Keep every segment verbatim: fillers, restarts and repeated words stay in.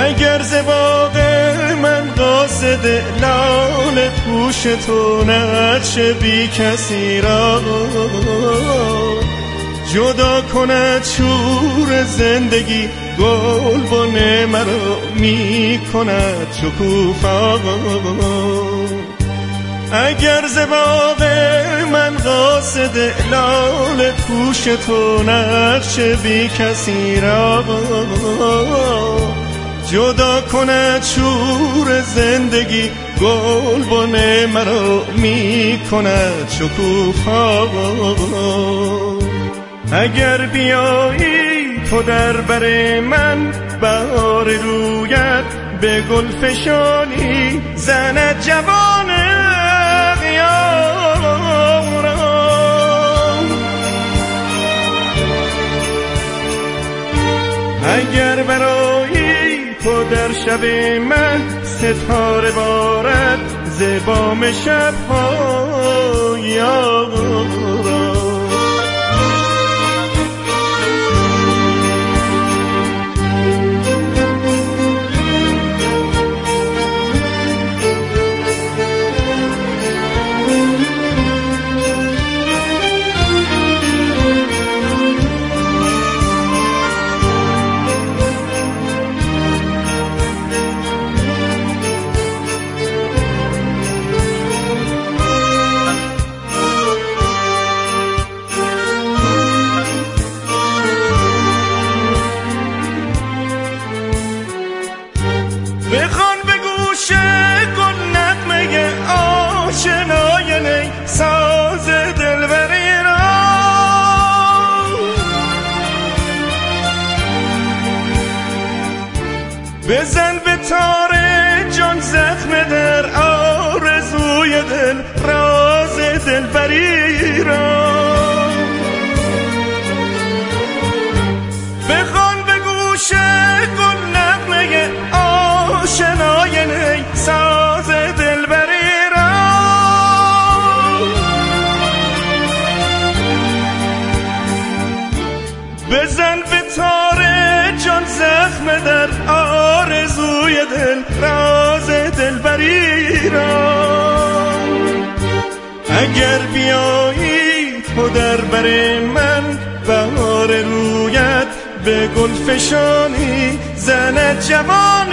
اگر ز باغ من قاصد لاله پوش تو نقش بی کسی را جدا کند شور زندگی گلبن مرا می کند شکوفا. اگر ز باغ من قاصد لاله پوش تو نقش بی کسی را جدا کند شور زندگی گلبن مرا می کند شکوفا. اگر بیایی تو در بر من بهار رویت به گل فشانی زند جوان قیامم. اگر برایی تو در شب من ستاره بارد ز بام شب‌ها یارم. بخوان به گوش گل نغمه آشنای نی ساز دلبری را بزن به تار جان زخم در آرزوی دل راز دلبری را. بخوان به گوش گل نغمه آشنای نی ساز دلبری را بزن به تار جان زخم در آرزوی دل راز دلبری را. اگر بیایی تو در بر من بهار رویت به گل فشانی زند جوان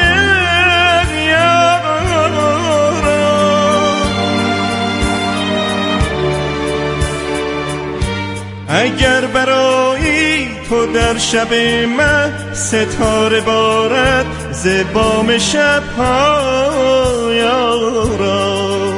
اگر برایی تو در شب من ستاره بارد ز بام شب‌ها یارم.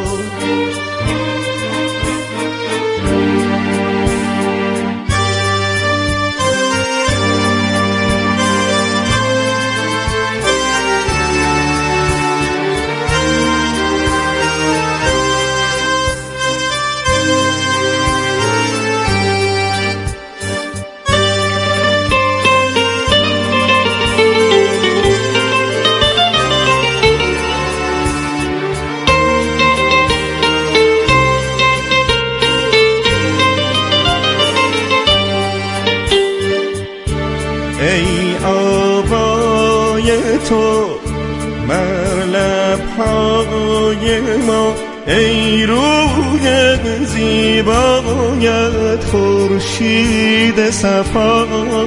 ای آوای تو بر لب‌های ما، ای روی زیبایت خورشید صفا.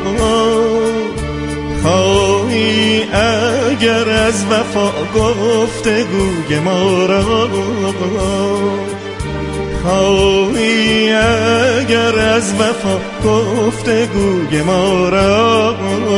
خواهی اگر از وفا گفتگوی ما را، خواهی اگر از وفا گفتگوی ما را،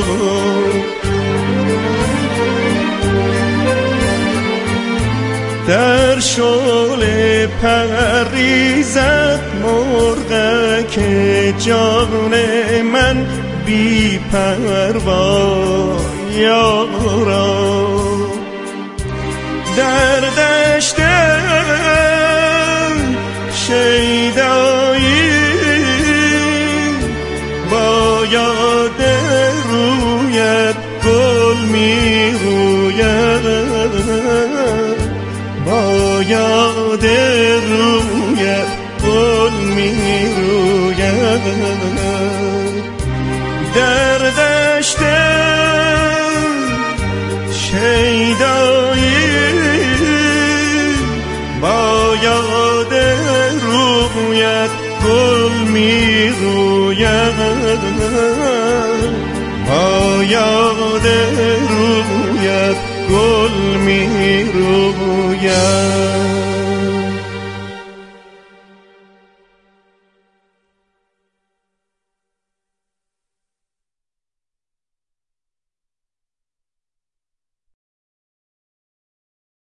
در شعله پریزد مرغک جان من بی پروا یارا. در دشت شیدایی با یاد رویت گل می روید، با یاد رویت گل می روید. در دشت رویت با یاد رویت گل می روید